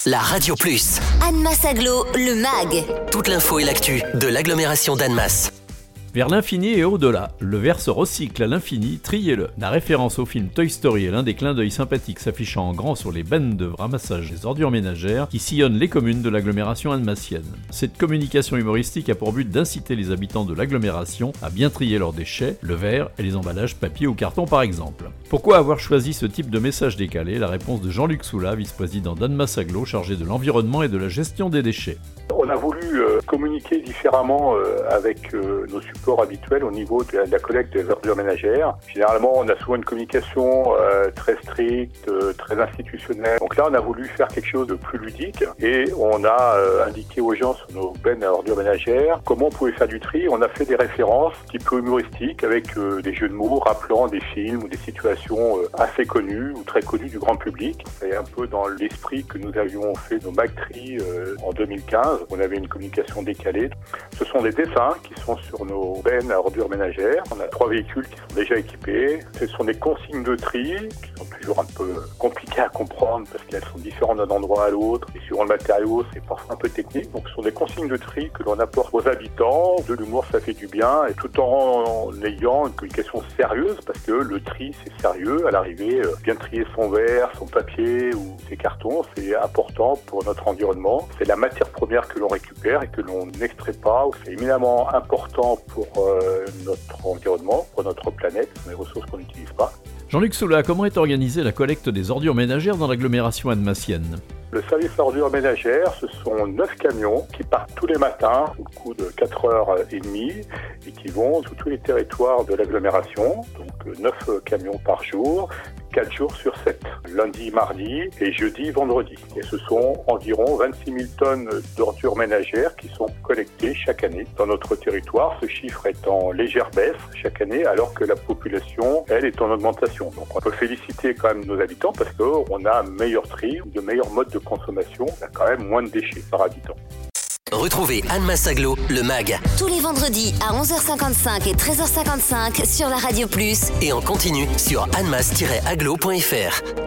la Radio Plus. Annemasse Agglo, le MAG. Toute l'info et l'actu de l'agglomération d'Annemasse. Vers l'infini et au-delà, le verre se recycle à l'infini, triez-le. La référence au film Toy Story est l'un des clins d'œil sympathiques s'affichant en grand sur les bennes de ramassage des ordures ménagères qui sillonnent les communes de l'agglomération annemassienne. Cette communication humoristique a pour but d'inciter les habitants de l'agglomération à bien trier leurs déchets, le verre et les emballages papier ou carton par exemple. Pourquoi avoir choisi ce type de message décalé? La réponse de Jean-Luc Soula, vice-président d'Annemasse Agglo, chargé de l'environnement et de la gestion des déchets. On a voulu communiquer différemment avec nos supports habituels au niveau de la collecte des ordures ménagères. Généralement, on a souvent une communication très stricte, très institutionnelle. Donc là, on a voulu faire quelque chose de plus ludique et on a indiqué aux gens sur nos bennes à ordures ménagères comment on pouvait faire du tri. On a fait des références un petit peu humoristiques avec des jeux de mots rappelant des films ou des situations assez connues ou très connues du grand public. C'est un peu dans l'esprit que nous avions fait nos MAG-Tri en 2015. On avait une communication décalée. Ce sont des dessins qui sont sur nos bennes à ordures ménagères. On a 3 véhicules qui sont déjà équipés. Ce sont des consignes de tri qui sont toujours un peu compliquées à comprendre parce qu'elles sont différentes d'un endroit à l'autre. Et suivant le matériau, c'est parfois un peu technique. Donc ce sont des consignes de tri que l'on apporte aux habitants. De l'humour, ça fait du bien. Et tout en ayant une communication sérieuse parce que le tri, c'est sérieux. À l'arrivée, bien trier son verre, son papier ou ses cartons, c'est important pour notre environnement. C'est la matière première que l'on récupère et que l'on n'extrait pas. C'est éminemment important pour notre environnement, pour notre planète, les ressources qu'on n'utilise pas. Jean-Luc Soula, comment est organisée la collecte des ordures ménagères dans l'agglomération annemassienne? Le service ordures ménagères, ce sont 9 camions qui partent tous les matins au coût de 4h30 et qui vont sur tous les territoires de l'agglomération. Donc 9 camions par jour, 4 jours sur 7, lundi, mardi et jeudi, vendredi. Et ce sont environ 26 000 tonnes d'ordures ménagères qui sont collectées chaque année dans notre territoire. Ce chiffre est en légère baisse chaque année alors que la population, elle, est en augmentation. Donc on peut féliciter quand même nos habitants parce qu'on a un meilleur tri, de meilleurs modes de consommation. On a quand même moins de déchets par habitant. Retrouvez Annemasse Agglo, le MAG. Tous les vendredis à 11h55 et 13h55 sur la Radio Plus. Et en continu sur annemasse-agglo.fr.